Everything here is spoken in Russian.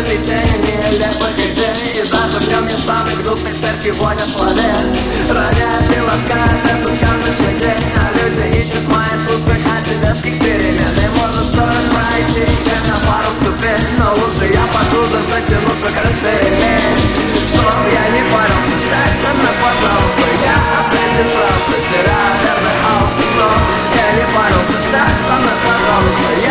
скрытой тени нелепых идей. И даже в нем не самой грустной церкви вонят славян. Роняет и ласкает этот сказочный день, а люди ищут мои тусклых антидетских перемен. И может стоит пройти на пару ступень, но лучше я потуже затяну свой красный ремень. Чтоб я не парился сердцем, но пожалуйста, я опять не справился, теряя верный хаос. И чтоб я не парился сердцем, но пожалуйста, я